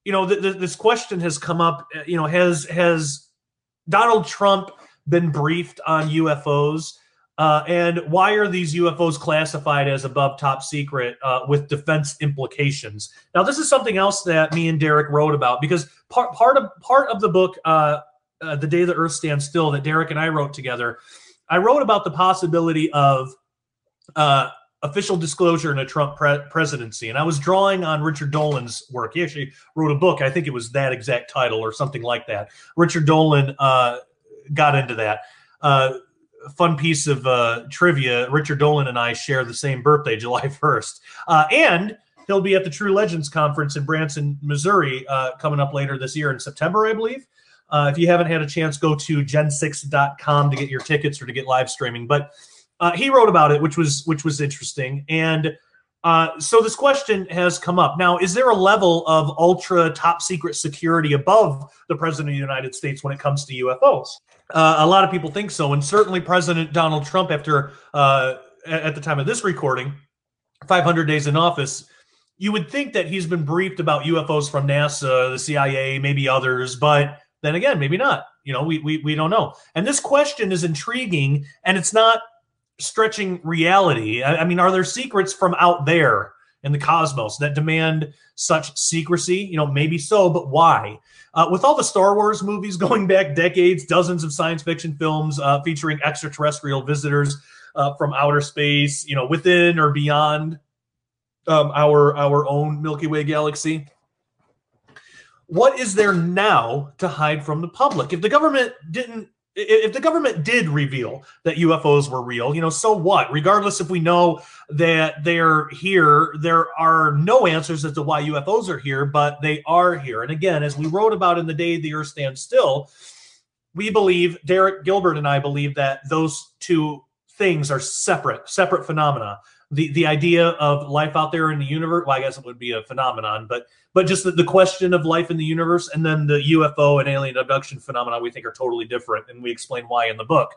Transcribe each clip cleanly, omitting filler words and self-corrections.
this question has come up. Has Donald Trump been briefed on UFOs? And why are these UFOs classified as above top secret with defense implications? Now, this is something else that me and Derek wrote about, because part of the book, The Day the Earth Stands Still, that Derek and I wrote together, I wrote about the possibility of official disclosure in a Trump presidency. And I was drawing on Richard Dolan's work. He actually wrote a book. I think it was that exact title or something like that. Richard Dolan got into that. Fun piece of trivia: Richard Dolan and I share the same birthday, July 1st. And he'll be at the True Legends Conference in Branson, Missouri, coming up later this year in September, I believe. If you haven't had a chance, go to gen6.com to get your tickets or to get live streaming. But he wrote about it, which was interesting. And so this question has come up. Now, is there a level of ultra top secret security above the President of the United States when it comes to UFOs? A lot of people think so. And certainly President Donald Trump, after at the time of this recording, 500 days in office, you would think that he's been briefed about UFOs from NASA, the CIA, maybe others, but then again, maybe not. We don't know. And this question is intriguing, and it's not stretching reality. I mean, are there secrets from out there in the cosmos that demand such secrecy? Maybe so, but why? With all the Star Wars movies going back decades, dozens of science fiction films featuring extraterrestrial visitors from outer space, within or beyond our own Milky Way galaxy. What is there now to hide from the public? If the government did reveal that UFOs were real, so what? Regardless if we know that they're here, there are no answers as to why UFOs are here, but they are here. And again, as we wrote about in The Day the Earth Stands Still, we believe, Derek Gilbert and I believe, that those two things are separate phenomena. The idea of life out there in the universe, well, I guess it would be a phenomenon, but just the question of life in the universe, and then the UFO and alien abduction phenomena, we think are totally different, and we explain why in the book.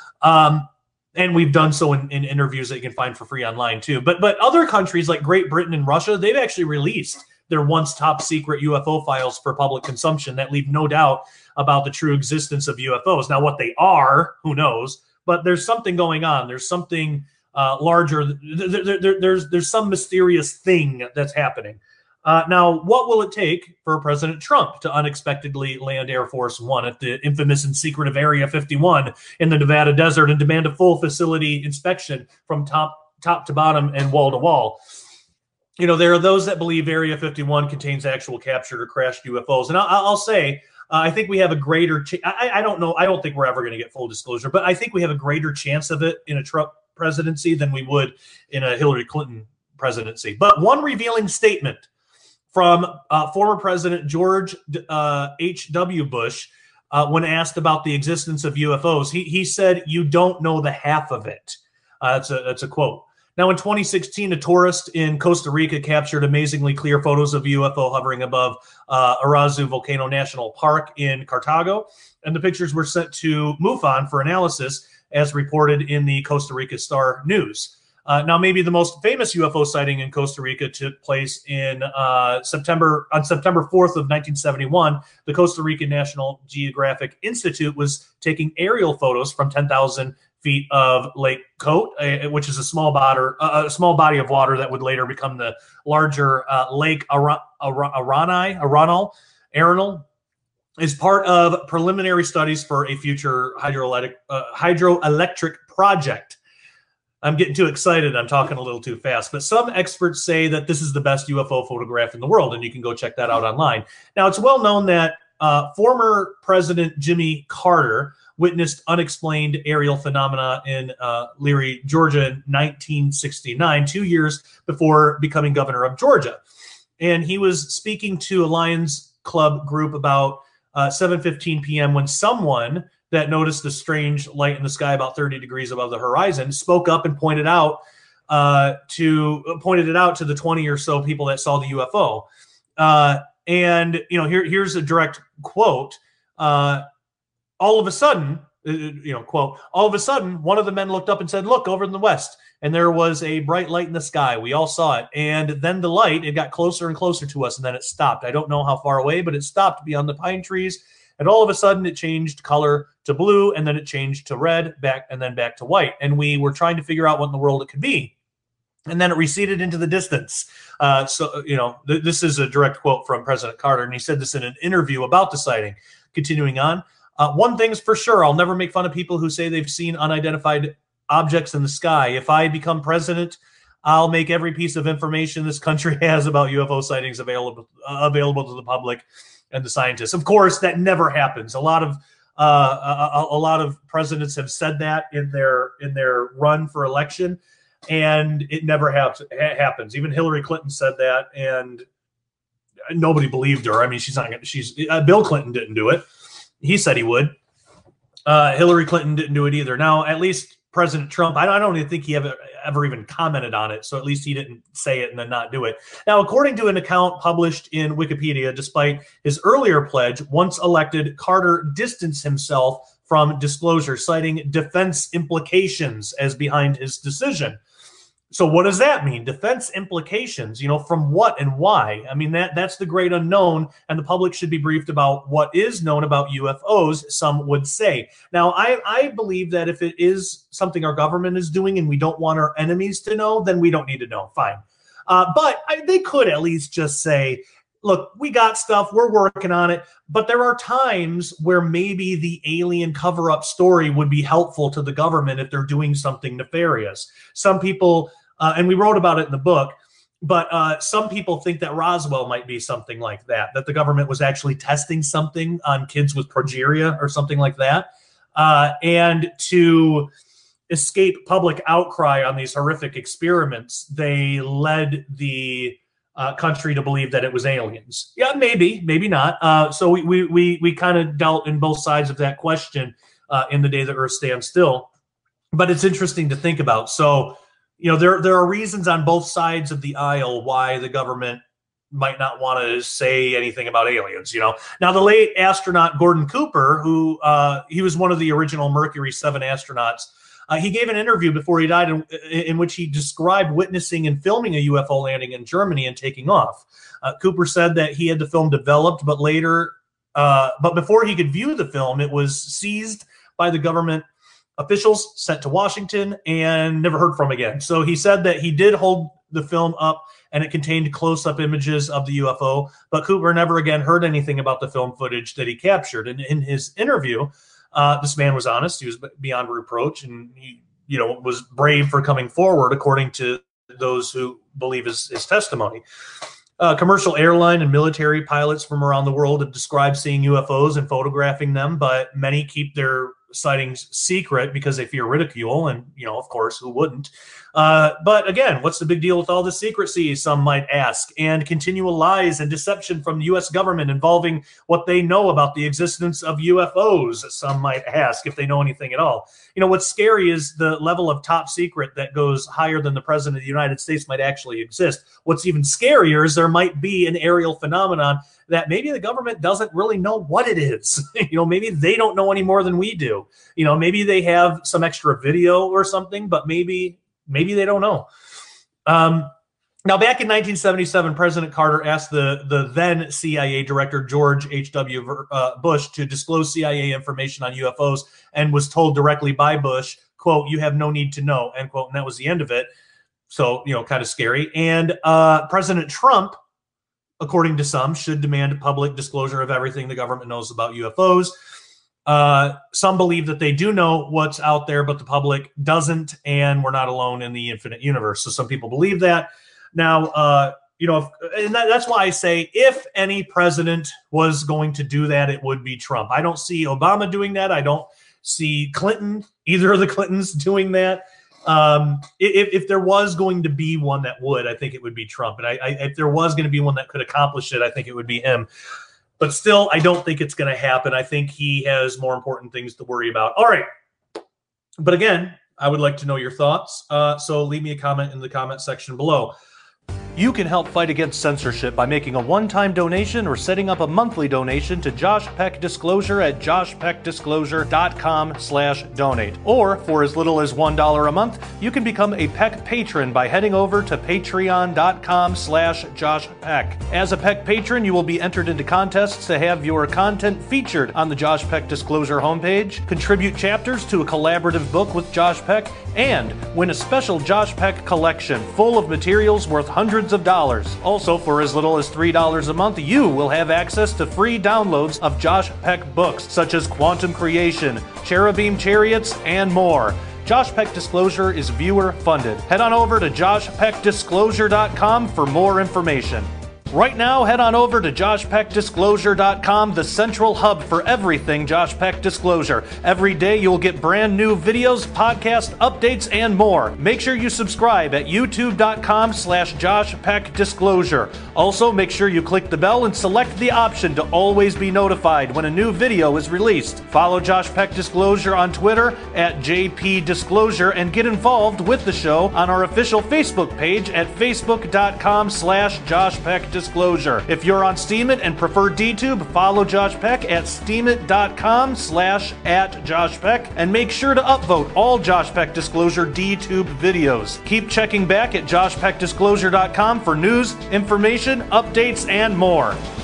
And we've done so in interviews that you can find for free online too. But other countries like Great Britain and Russia, they've actually released their once top secret UFO files for public consumption that leave no doubt about the true existence of UFOs. Now, what they are, who knows? But there's something going on. There's something larger. There's some mysterious thing that's happening. Now, what will it take for President Trump to unexpectedly land Air Force One at the infamous and secretive Area 51 in the Nevada desert and demand a full facility inspection from top to bottom and wall to wall? There are those that believe Area 51 contains actual captured or crashed UFOs. And I'll say, I think we have a greater I don't know. I don't think we're ever going to get full disclosure, but I think we have a greater chance of it in a Trump presidency than we would in a Hillary Clinton presidency. But one revealing statement from former President George H.W. Bush, when asked about the existence of UFOs, he said, "You don't know the half of it." That's a quote. Now, in 2016, a tourist in Costa Rica captured amazingly clear photos of UFO hovering above Irazu Volcano National Park in Cartago, and the pictures were sent to MUFON for analysis, as reported in the Costa Rica Star News. Now, maybe the most famous UFO sighting in Costa Rica took place in September 4th of 1971. The Costa Rican National Geographic Institute was taking aerial photos from 10,000 feet of Lake Cote, which is a small body of water that would later become the larger Lake Arenal, is part of preliminary studies for a future hydroelectric project. I'm getting too excited. I'm talking a little too fast. But some experts say that this is the best UFO photograph in the world, and you can go check that out online. Now, it's well known that former President Jimmy Carter witnessed unexplained aerial phenomena in Leary, Georgia in 1969, 2 years before becoming governor of Georgia. And he was speaking to a Lions Club group about 7:15 p.m. when someone that noticed a strange light in the sky about 30 degrees above the horizon spoke up and pointed it out to the 20 or so people that saw the UFO. And here's a direct quote. All of a sudden, quote, all of a sudden, one of the men looked up and said, "Look, over in the west." and there was a bright light in the sky. We all saw it. And then the light, it got closer and closer to us, and then it stopped. I don't know how far away, but it stopped beyond the pine trees. And all of a sudden, it changed color to blue, and then it changed to red, and then back to white. And we were trying to figure out what in the world it could be. And then it receded into the distance. This is a direct quote from President Carter, and he said this in an interview about the sighting. Continuing on, one thing's for sure, I'll never make fun of people who say they've seen unidentified objects in the sky. If I become president, I'll make every piece of information this country has about UFO sightings available to the public and the scientists. Of course, that never happens. A lot of presidents have said that in their run for election, and it never happens. Even Hillary Clinton said that, and nobody believed her. I mean, Bill Clinton didn't do it. He said he would. Hillary Clinton didn't do it either. Now, at least President Trump, I don't even think he ever even commented on it. So at least he didn't say it and then not do it. Now, according to an account published in Wikipedia, despite his earlier pledge, once elected, Carter distanced himself from disclosure, citing defense implications as behind his decision. So what does that mean? Defense implications, from what and why? I mean, that's the great unknown, and the public should be briefed about what is known about UFOs, some would say. Now, I believe that if it is something our government is doing and we don't want our enemies to know, then we don't need to know. Fine. But they could at least just say, look, we got stuff, we're working on it, but there are times where maybe the alien cover-up story would be helpful to the government if they're doing something nefarious. Some people, and we wrote about it in the book, but some people think that Roswell might be something like that the government was actually testing something on kids with progeria or something like that. And to escape public outcry on these horrific experiments, they led the country to believe that it was aliens. Yeah, maybe not. So we kind of dealt in both sides of that question in The Day the Earth Stands Still. But it's interesting to think about. So, there are reasons on both sides of the aisle why the government might not want to say anything about aliens. Now the late astronaut Gordon Cooper, who he was one of the original Mercury 7 astronauts. He gave an interview before he died in which he described witnessing and filming a UFO landing in Germany and taking off. Cooper said that he had the film developed, but before he could view the film, it was seized by the government officials, sent to Washington, and never heard from again. So he said that he did hold the film up, and it contained close-up images of the UFO, but Cooper never again heard anything about the film footage that he captured. And in his interview, this man was honest. He was beyond reproach, and he, was brave for coming forward, according to those who believe his testimony. Commercial airline and military pilots from around the world have described seeing UFOs and photographing them, but many keep their sightings secret because they fear ridicule, and of course, who wouldn't? But again, what's the big deal with all this secrecy, some might ask, and continual lies and deception from the U.S. government involving what they know about the existence of UFOs, some might ask, if they know anything at all. What's scary is the level of top secret that goes higher than the president of the United States might actually exist. What's even scarier is there might be an aerial phenomenon that maybe the government doesn't really know what it is. Maybe they don't know any more than we do. Maybe they have some extra video or something, but maybe they don't know. Now, back in 1977, President Carter asked the then CIA director, George H.W. Bush, to disclose CIA information on UFOs, and was told directly by Bush, quote, "You have no need to know," end quote. And that was the end of it. So, kind of scary. And President Trump, according to some, should demand public disclosure of everything the government knows about UFOs. Some believe that they do know what's out there, but the public doesn't, and we're not alone in the infinite universe. So some people believe that. Now, that's why I say if any president was going to do that, it would be Trump. I don't see Obama doing that. I don't see Clinton, either of the Clintons, doing that. If there was going to be one that would, I think it would be Trump. And if there was going to be one that could accomplish it, I think it would be him. But still, I don't think it's going to happen. I think he has more important things to worry about. All right. But again, I would like to know your thoughts. So leave me a comment in the comment section below. You can help fight against censorship by making a one-time donation or setting up a monthly donation to Josh Peck Disclosure at joshpeckdisclosure.com/donate. Or, for as little as $1 a month, you can become a Peck patron by heading over to patreon.com/joshpeck. As a Peck patron, you will be entered into contests to have your content featured on the Josh Peck Disclosure homepage, contribute chapters to a collaborative book with Josh Peck, and win a special Josh Peck collection full of materials worth hundreds of dollars. Also, for as little as $3 a month, you will have access to free downloads of Josh Peck books such as Quantum Creation, Cherubim Chariots, and more. Josh Peck Disclosure is viewer funded. Head on over to joshpeckdisclosure.com for more information. Right now, head on over to joshpeckdisclosure.com, the central hub for everything Josh Peck Disclosure. Every day you'll get brand new videos, podcast updates, and more. Make sure you subscribe at youtube.com/joshpeckdisclosure. Also, make sure you click the bell and select the option to always be notified when a new video is released. Follow Josh Peck Disclosure on Twitter at JPDisclosure and get involved with the show on our official Facebook page at facebook.com/JoshPeckDisclosure. If you're on Steemit and prefer DTube, follow Josh Peck at steemit.com/@JoshPeck and make sure to upvote all Josh Peck Disclosure DTube videos. Keep checking back at joshpeckdisclosure.com for news, information, updates, and more.